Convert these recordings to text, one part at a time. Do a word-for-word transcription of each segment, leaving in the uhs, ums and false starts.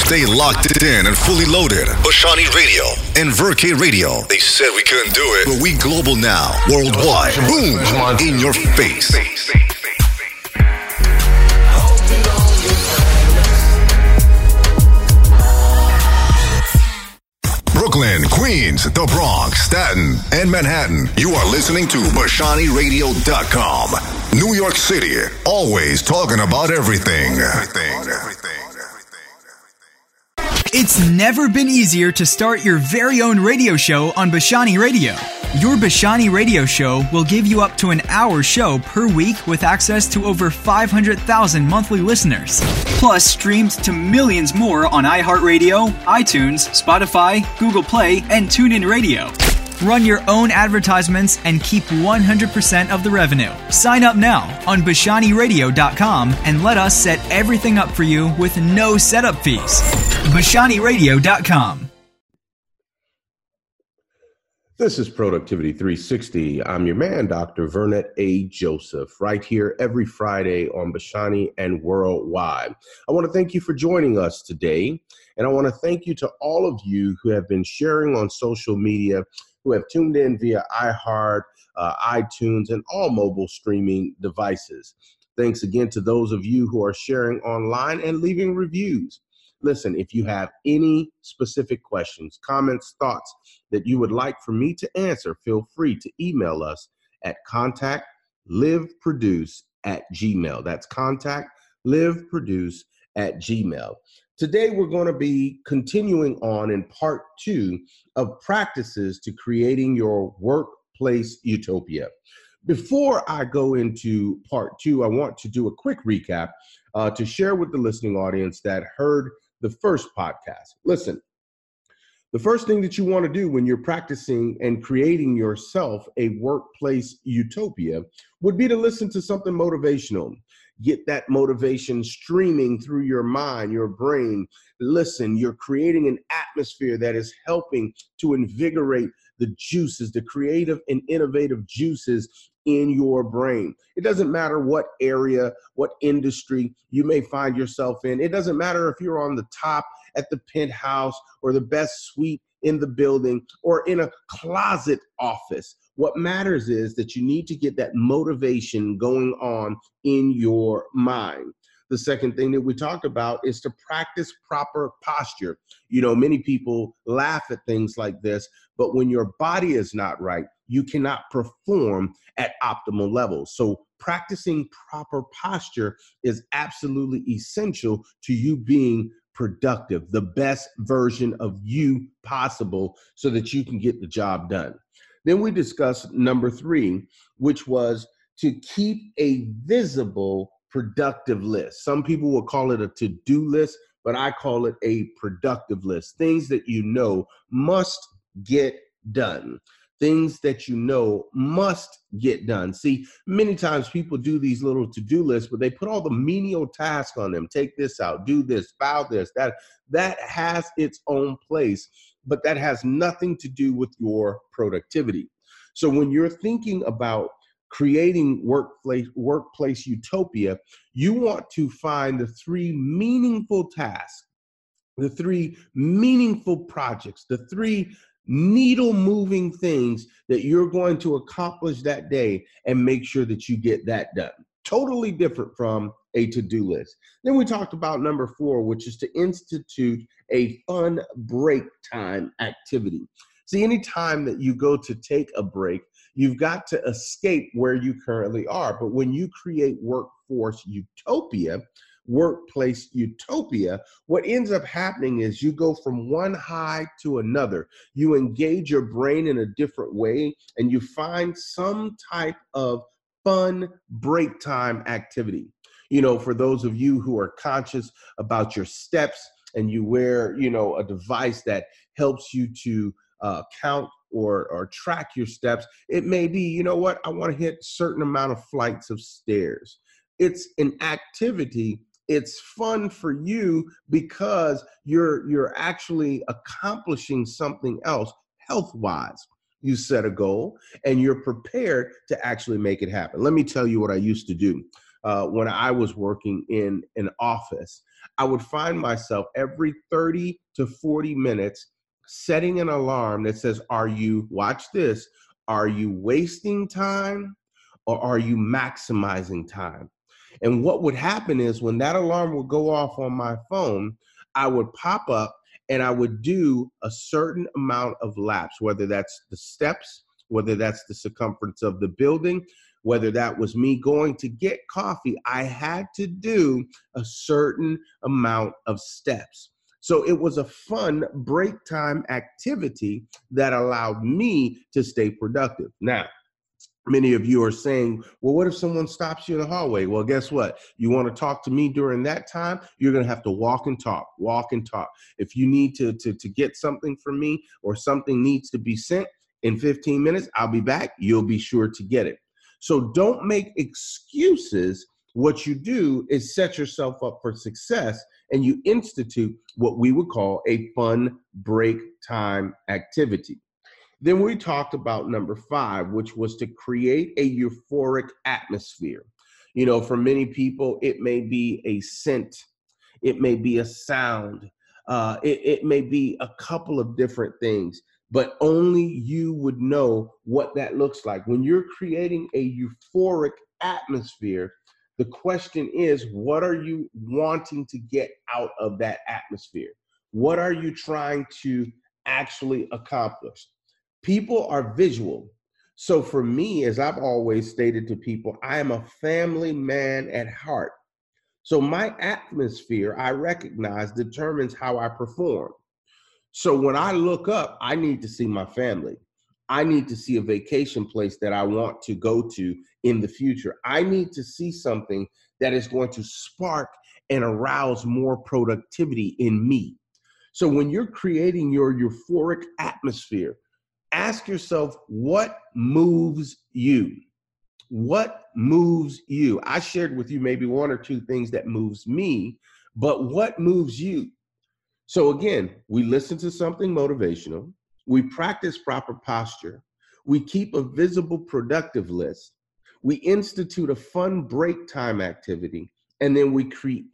Stay locked in and fully loaded. Bashani Radio and Verke Radio. They said we couldn't do it, but we global now. Worldwide. Boom. In your face. Brooklyn, Queens, the Bronx, Staten, and Manhattan. You are listening to Bashani Radio dot com. New York City, always talking about everything. Everything, everything. It's never been easier to start your very own radio show on Bashani Radio. Your Bashani Radio show will give you up to an hour show per week with access to over five hundred thousand monthly listeners. Plus, streamed to millions more on iHeartRadio, iTunes, Spotify, Google Play, and TuneIn Radio. Run your own advertisements and keep one hundred percent of the revenue. Sign up now on Bashani Radio dot com and let us set everything up for you with no setup fees. Bashani Radio dot com. This is Productivity three sixty. I'm your man, Doctor Vernet A. Joseph, right here every Friday on Bashani and Worldwide. I want to thank you for joining us today, and I want to thank you to all of you who have been sharing on social media, who have tuned in via iHeart, uh, iTunes, and all mobile streaming devices. Thanks again to those of you who are sharing online and leaving reviews. Listen, if you have any specific questions, comments, thoughts that you would like for me to answer, feel free to email us at contact live produce at gmail. That's contact live produce at gmail. Today, we're going to be continuing on in part two of practices to creating your workplace utopia. Before I go into part two, I want to do a quick recap uh, to share with the listening audience that heard the first podcast. Listen, the first thing that you want to do when you're practicing and creating yourself a workplace utopia would be to listen to something motivational. Get that motivation streaming through your mind, your brain. Listen, you're creating an atmosphere that is helping to invigorate the juices, the creative and innovative juices in your brain. It doesn't matter what area, what industry you may find yourself in. It doesn't matter if you're on the top at the penthouse or the best suite in the building or in a closet office. What matters is that you need to get that motivation going on in your mind. The second thing that we talked about is to practice proper posture. You know, many people laugh at things like this, but when your body is not right, you cannot perform at optimal levels. So practicing proper posture is absolutely essential to you being productive, the best version of you possible so that you can get the job done. Then we discussed number three, which was to keep a visible productive list. Some people will call it a to-do list, but I call it a productive list. Things that you know must get done. Things that you know must get done. See, many times people do these little to-do lists, but they put all the menial tasks on them. Take this out, do this, file this, that. That has its own place, but that has nothing to do with your productivity. So when you're thinking about creating workplace, workplace utopia, you want to find the three meaningful tasks, the three meaningful projects, the three needle moving things that you're going to accomplish that day and make sure that you get that done. Totally different from a to-do list. Then we talked about number four, which is to institute a fun break time activity. See, anytime that you go to take a break, you've got to escape where you currently are. But when you create workforce utopia, workplace utopia, what ends up happening is you go from one high to another. You engage your brain in a different way, and you find some type of fun break time activity. You know, for those of you who are conscious about your steps and you wear, you know, a device that helps you to uh, count or, or track your steps, it may be, you know what, I want to hit a certain amount of flights of stairs. It's an activity. It's fun for you because you're you're actually accomplishing something else health-wise. You set a goal and you're prepared to actually make it happen. Let me tell you what I used to do. uh, when I was working in an office, I would find myself every thirty to forty minutes setting an alarm that says, are you, watch this, are you wasting time or are you maximizing time? And what would happen is when that alarm would go off on my phone, I would pop up and I would do a certain amount of laps, whether that's the steps, whether that's the circumference of the building, whether that was me going to get coffee. I had to do a certain amount of steps. So it was a fun break time activity that allowed me to stay productive. Now, many of you are saying, well, what if someone stops you in the hallway? Well, guess what? You want to talk to me during that time, you're going to have to walk and talk, walk and talk. If you need to, to, to get something from me or something needs to be sent in fifteen minutes, I'll be back. You'll be sure to get it. So don't make excuses. What you do is set yourself up for success and you institute what we would call a fun break time activity. Then we talked about number five, which was to create a euphoric atmosphere. You know, for many people, it may be a scent, it may be a sound, uh, it, it may be a couple of different things, but only you would know what that looks like. When you're creating a euphoric atmosphere, the question is, what are you wanting to get out of that atmosphere? What are you trying to actually accomplish? People are visual. So for me, as I've always stated to people, I am a family man at heart. So my atmosphere, I recognize, determines how I perform. So when I look up, I need to see my family. I need to see a vacation place that I want to go to in the future. I need to see something that is going to spark and arouse more productivity in me. So when you're creating your euphoric atmosphere, ask yourself, what moves you? What moves you? I shared with you maybe one or two things that moves me, but what moves you? So again, we listen to something motivational, we practice proper posture, we keep a visible productive list, we institute a fun break time activity, and then we create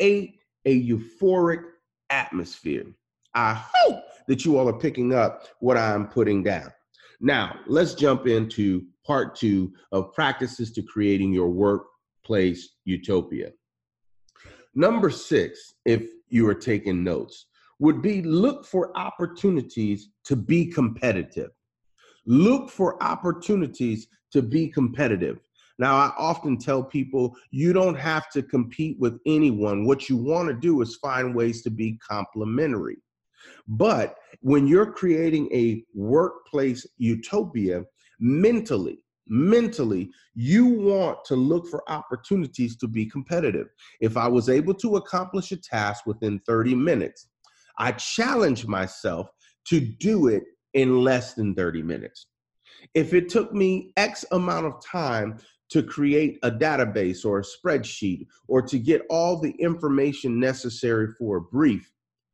a euphoric atmosphere. I hope that you all are picking up what I'm putting down. Now, let's jump into part two of practices to creating your workplace utopia. Number six, if you are taking notes, would be look for opportunities to be competitive. Look for opportunities to be competitive. Now, I often tell people you don't have to compete with anyone. What you want to do is find ways to be complementary. But when you're creating a workplace utopia, mentally, mentally, you want to look for opportunities to be competitive. If I was able to accomplish a task within thirty minutes, I challenge myself to do it in less than thirty minutes. If it took me X amount of time to create a database or a spreadsheet or to get all the information necessary for a brief,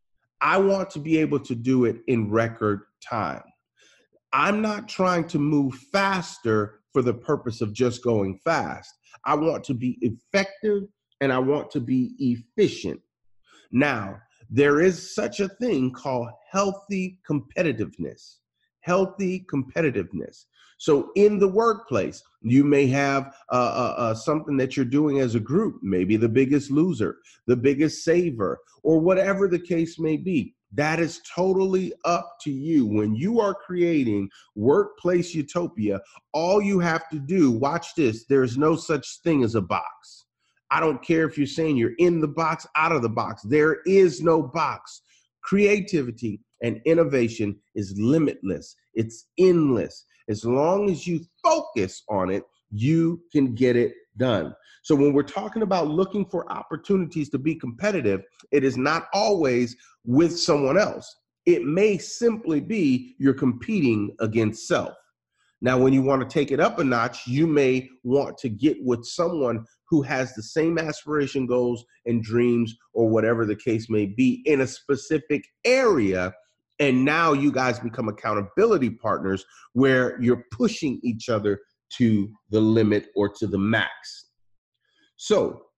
I want to be able to do it in record time. I'm not trying to move faster for the purpose of just going fast. I want to be effective and I want to be efficient. Now, there is such a thing called healthy competitiveness. Healthy competitiveness. So in the workplace, you may have uh, uh, uh, something that you're doing as a group, maybe the biggest loser, the biggest saver, or whatever the case may be. That is totally up to you. When you are creating workplace utopia, all you have to do, watch this, there's no such thing as a box. I don't care if you're saying you're in the box, out of the box. There is no box. Creativity and innovation is limitless. It's endless. As long as you focus on it, you can get it done. So when we're talking about looking for opportunities to be competitive, it is not always with someone else. It may simply be you're competing against self. Now, when you want to take it up a notch, you may want to get with someone who has the same aspiration, goals, and dreams, or whatever the case may be in a specific area. And now you guys become accountability partners where you're pushing each other to the limit or to the max. So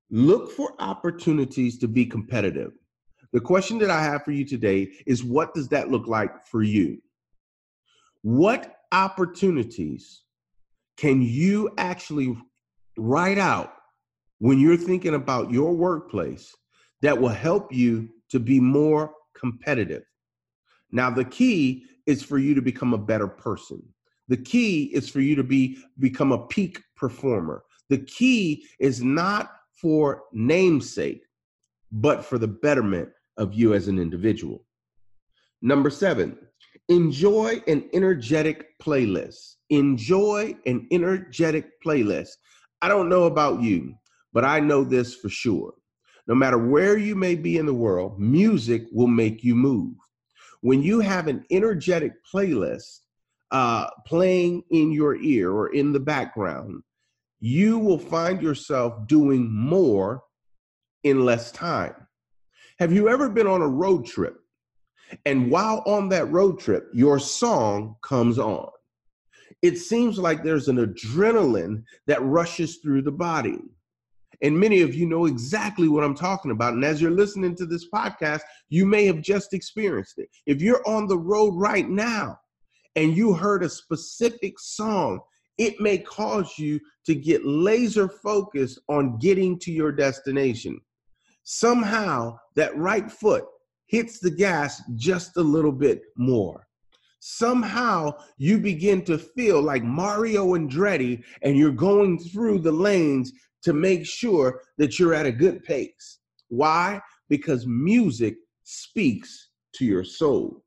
Look for opportunities to be competitive. The question that I have for you today is, what does that look like for you? What opportunities can you actually write out when you're thinking about your workplace that will help you to be more competitive? Now, the key is for you to become a better person. The key is for you to be become a peak performer. The key is not for namesake, but for the betterment of you as an individual. Number seven, enjoy an energetic playlist. Enjoy an energetic playlist. I don't know about you, but I know this for sure. No matter where you may be in the world, music will make you move. When you have an energetic playlist uh, playing in your ear or in the background, you will find yourself doing more in less time. Have you ever been on a road trip, and while on that road trip, your song comes on? It seems like there's an adrenaline that rushes through the body. And many of you know exactly what I'm talking about. And as you're listening to this podcast, you may have just experienced it. If you're on the road right now and you heard a specific song, it may cause you to get laser focused on getting to your destination. Somehow that right foot hits the gas just a little bit more. Somehow you begin to feel like Mario Andretti and you're going through the lanes to make sure that you're at a good pace. Why? Because music speaks to your soul.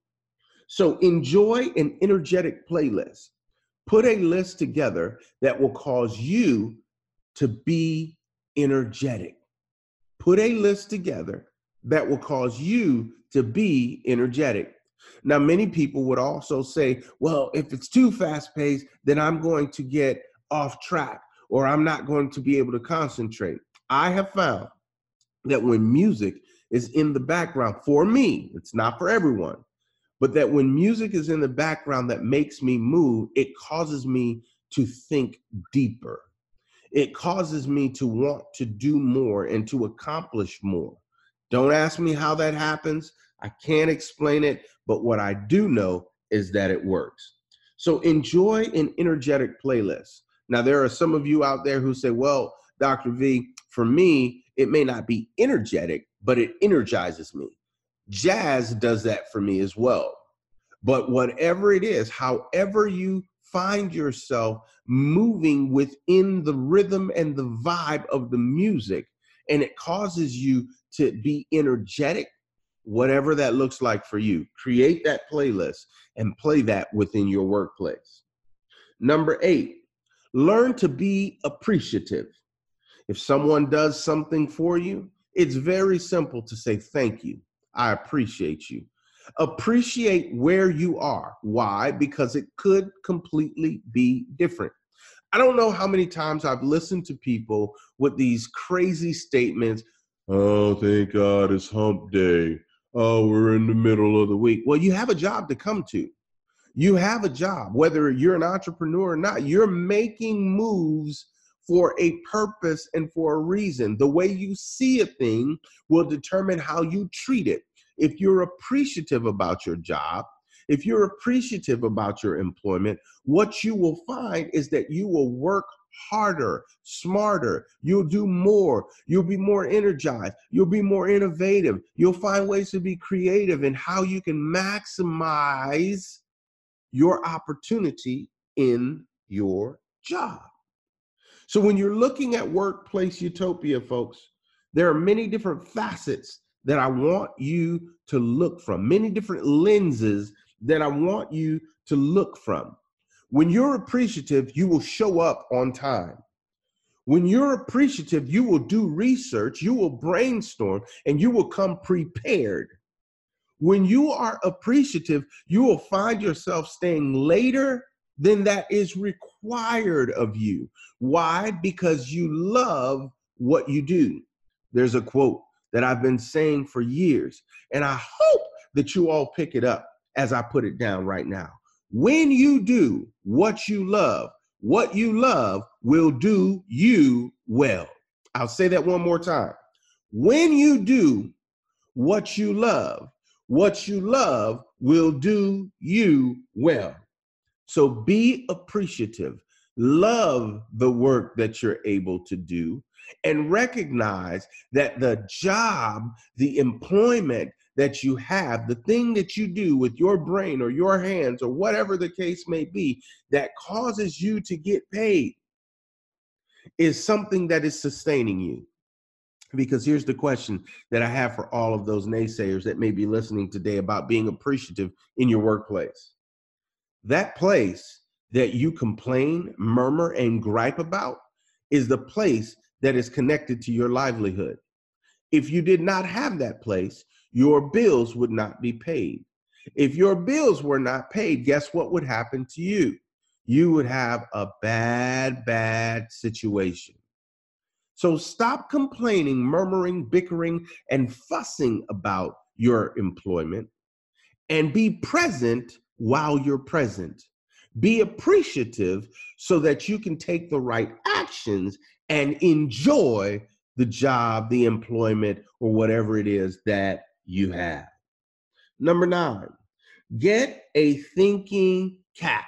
So enjoy an energetic playlist. Put a list together that will cause you to be energetic. Put a list together that will cause you to be energetic. Now, many people would also say, well, if it's too fast-paced, then I'm going to get off track, or I'm not going to be able to concentrate. I have found that when music is in the background, for me, it's not for everyone, but that when music is in the background that makes me move, it causes me to think deeper. It causes me to want to do more and to accomplish more. Don't ask me how that happens. I can't explain it, but what I do know is that it works. So enjoy an energetic playlist. Now, there are some of you out there who say, well, Doctor V, for me, it may not be energetic, but it energizes me. Jazz does that for me as well. But whatever it is, however you find yourself moving within the rhythm and the vibe of the music, and it causes you to be energetic, whatever that looks like for you, create that playlist and play that within your workplace. Number eight, learn to be appreciative. If someone does something for you, it's very simple to say, thank you. I appreciate you. Appreciate where you are. Why? Because it could completely be different. I don't know how many times I've listened to people with these crazy statements. Oh, thank God it's hump day. Oh, we're in the middle of the week. Well, you have a job to come to. You have a job, whether you're an entrepreneur or not. You're making moves for a purpose and for a reason. The way you see a thing will determine how you treat it. If you're appreciative about your job, if you're appreciative about your employment, what you will find is that you will work harder, smarter. You'll do more. You'll be more energized. You'll be more innovative. You'll find ways to be creative in how you can maximize your opportunity in your job. So when you're looking at workplace utopia, folks, there are many different facets that I want you to look from, many different lenses that I want you to look from. When you're appreciative, you will show up on time. When you're appreciative, you will do research, you will brainstorm, and you will come prepared. When you are appreciative, you will find yourself staying later than that is required of you. Why? Because you love what you do. There's a quote that I've been saying for years, and I hope that you all pick it up as I put it down right now. When you do what you love, what you love will do you well. I'll say that one more time. When you do what you love, what you love will do you well. So be appreciative. Love the work that you're able to do, and recognize that the job, the employment that you have, the thing that you do with your brain or your hands or whatever the case may be that causes you to get paid is something that is sustaining you. Because here's the question that I have for all of those naysayers that may be listening today about being appreciative in your workplace. That place that you complain, murmur, and gripe about is the place that is connected to your livelihood. If you did not have that place, your bills would not be paid. If your bills were not paid, guess what would happen to you? You would have a bad, bad situation. So stop complaining, murmuring, bickering, and fussing about your employment, and be present while you're present. Be appreciative so that you can take the right actions and enjoy the job, the employment, or whatever it is that you have. Number nine, get a thinking cap.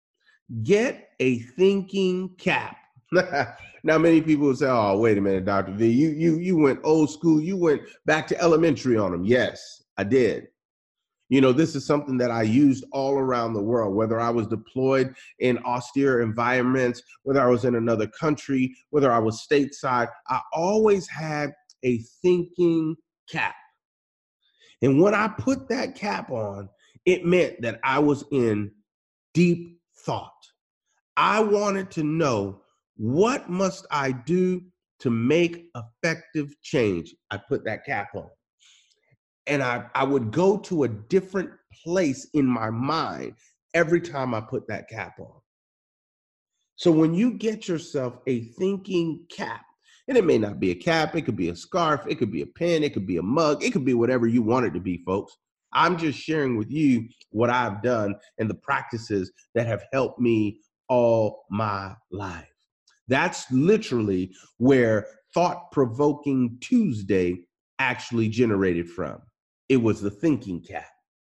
Get a thinking cap. Now, many people will say, oh, wait a minute, Doctor V, you, you, you went old school. You went back to elementary on them. Yes, I did. You know, this is something that I used all around the world, whether I was deployed in austere environments, whether I was in another country, whether I was stateside. I always had a thinking cap. And when I put that cap on, it meant that I was in deep thought. I wanted to know, what must I do to make effective change? I put that cap on. And I, I would go to a different place in my mind every time I put that cap on. So when you get yourself a thinking cap, and it may not be a cap, it could be a scarf, it could be a pen, it could be a mug, it could be whatever you want it to be, folks. I'm just sharing with you what I've done and the practices that have helped me all my life. That's literally where Thought-Provoking Tuesday actually generated from. It was the thinking cap.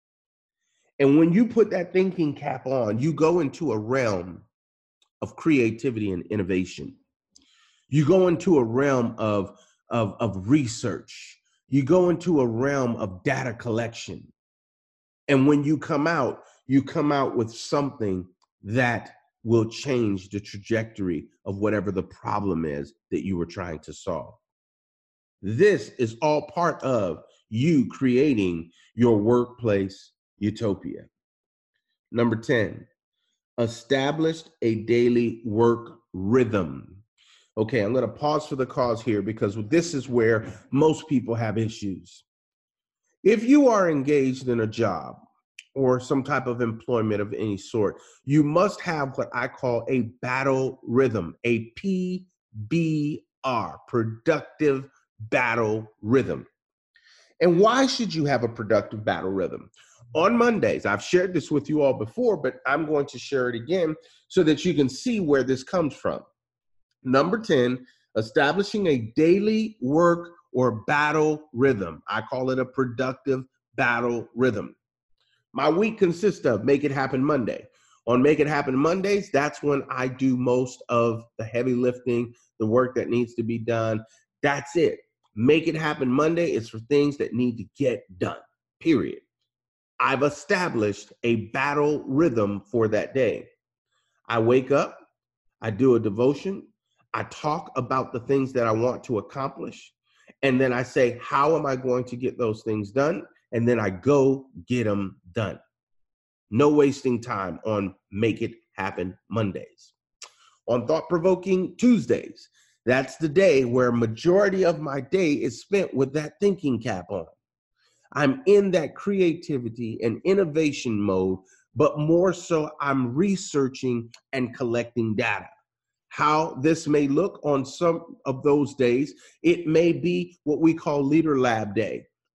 And when you put that thinking cap on, you go into a realm of creativity and innovation. You go into a realm of, of, of research. You go into a realm of data collection. And when you come out, you come out with something that will change the trajectory of whatever the problem is that you were trying to solve. This is all part of you creating your workplace utopia. Number ten, established a daily work rhythm. Okay, I'm going to pause for the cause here because this is where most people have issues. If you are engaged in a job or some type of employment of any sort, you must have what I call a battle rhythm, a P B R, productive battle rhythm. And why should you have a productive battle rhythm? On Mondays, I've shared this with you all before, but I'm going to share it again so that you can see where this comes from. Number ten, establishing a daily work or battle rhythm. I call it a productive battle rhythm. My week consists of Make It Happen Monday. On Make It Happen Mondays, that's when I do most of the heavy lifting, the work that needs to be done. That's it. Make It Happen Monday is for things that need to get done, period. I've established a battle rhythm for that day. I wake up, I do a devotion, I talk about the things that I want to accomplish, and then I say, how am I going to get those things done? And then I go get them done. No wasting time on Make It Happen Mondays. On Thought-Provoking Tuesdays, that's the day where majority of my day is spent with that thinking cap on. I'm in that creativity and innovation mode, but more so I'm researching and collecting data. How this may look on some of those days, it may be what we call Leader Lab Day.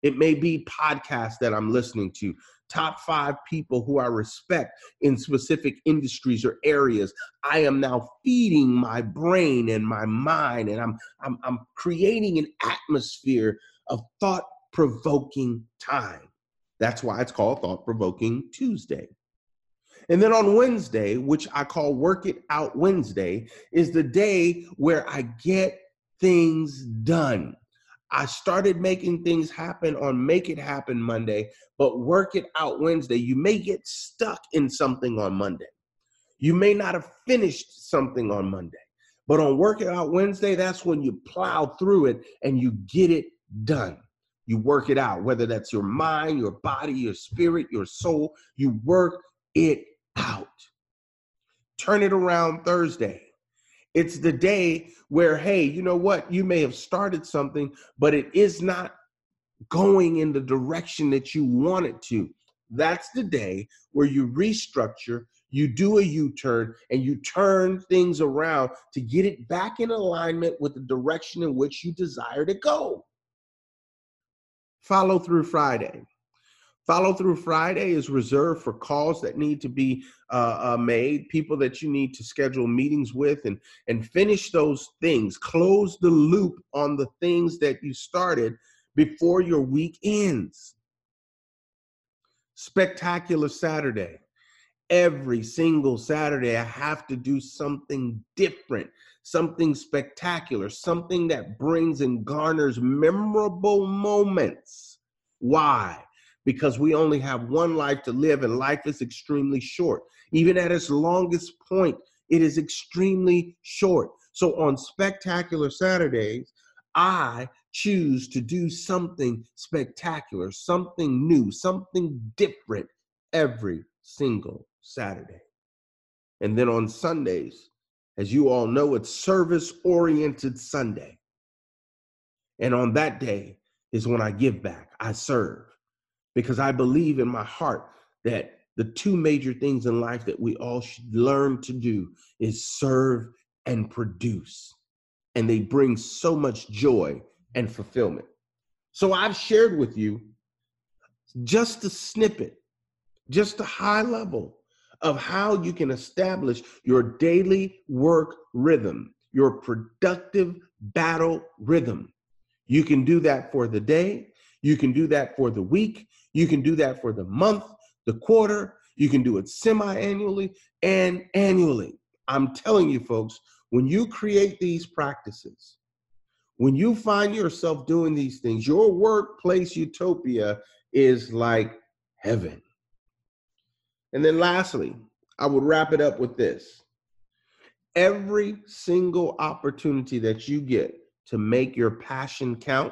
It may be podcasts that I'm listening to, top five people who I respect in specific industries or areas. I am now feeding my brain and my mind, and I'm, I'm, I'm creating an atmosphere of thought-provoking time. That's why it's called Thought-Provoking Tuesday. And then on Wednesday, which I call Work It Out Wednesday, is the day where I get things done. I started making things happen on Make It Happen Monday, but Work It Out Wednesday, you may get stuck in something on Monday. You may not have finished something on Monday, but on Work It Out Wednesday, that's when you plow through it and you get it done. You work it out, whether that's your mind, your body, your spirit, your soul, you work it out. Turn it around Thursday. It's the day where, hey, you know what? You may have started something, but it is not going in the direction that you want it to. That's the day where you restructure, you do a U-turn, and you turn things around to get it back in alignment with the direction in which you desire to go. Follow through Friday. Follow through Friday is reserved for calls that need to be uh, uh, made, people that you need to schedule meetings with, and, and finish those things. Close the loop on the things that you started before your week ends. Spectacular Saturday. Every single Saturday, I have to do something different, something spectacular, something that brings and garners memorable moments. Why? Because we only have one life to live, and life is extremely short. Even at its longest point, it is extremely short. So on Spectacular Saturdays, I choose to do something spectacular, something new, something different every single Saturday. And then on Sundays, as you all know, it's service-oriented Sunday. And on that day is when I give back, I serve. Because I believe in my heart that the two major things in life that we all should learn to do is serve and produce. And they bring so much joy and fulfillment. So I've shared with you just a snippet, just a high level of how you can establish your daily work rhythm, your productive battle rhythm. You can do that for the day. You can do that for the week. You can do that for the month, the quarter. You can do it semi-annually and annually. I'm telling you, folks, when you create these practices, when you find yourself doing these things, your workplace utopia is like heaven. And then lastly, I would wrap it up with this. Every single opportunity that you get to make your passion count,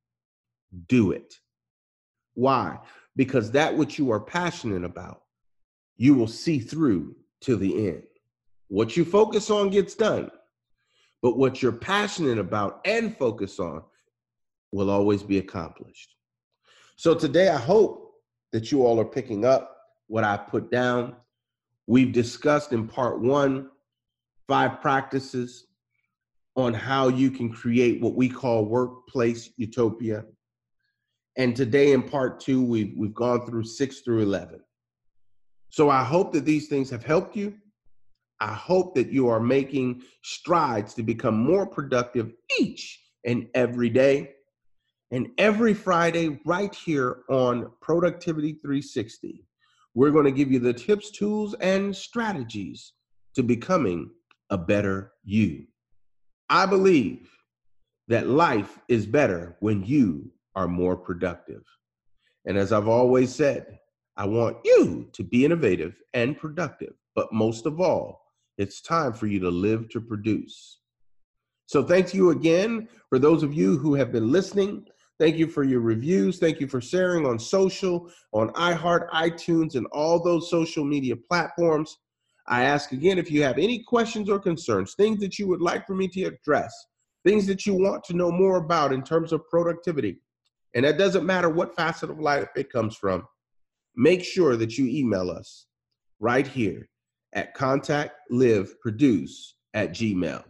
do it. Why? Because that which you are passionate about, you will see through to the end. What you focus on gets done, but what you're passionate about and focus on will always be accomplished. So today, I hope that you all are picking up what I put down. We've discussed in part one, five practices on how you can create what we call workplace utopia. And today in part two, we've, we've gone through six through eleven. So I hope that these things have helped you. I hope that you are making strides to become more productive each and every day. And every Friday right here on Productivity three sixty, we're going to give you the tips, tools, and strategies to becoming a better you. I believe that life is better when you are more productive. And as I've always said, I want you to be innovative and productive, but most of all, it's time for you to live to produce. So thank you again for those of you who have been listening. Thank you for your reviews. Thank you for sharing on social, on iHeart, iTunes, and all those social media platforms. I ask again, if you have any questions or concerns, things that you would like for me to address, things that you want to know more about in terms of productivity, and that doesn't matter what facet of life it comes from, make sure that you email us right here at contact live produce at gmail.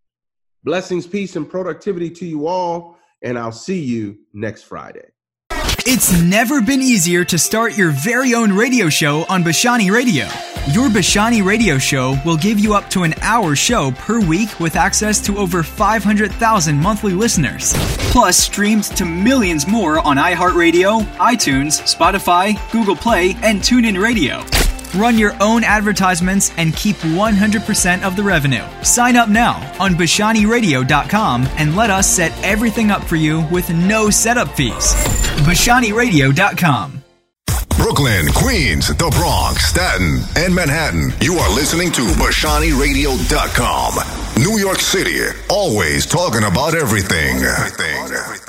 Blessings, peace, and productivity to you all, and I'll see you next Friday. It's never been easier to start your very own radio show on Bashani Radio. Your Bashani Radio show will give you up to an hour show per week with access to over five hundred thousand monthly listeners. Plus, streamed to millions more on iHeartRadio, iTunes, Spotify, Google Play, and TuneIn Radio. Run your own advertisements and keep one hundred percent of the revenue. Sign up now on Bashani Radio dot com and let us set everything up for you with no setup fees. Bashani Radio dot com. Brooklyn, Queens, the Bronx, Staten, and Manhattan. You are listening to Bashani Radio dot com. New York City, always talking about everything. everything.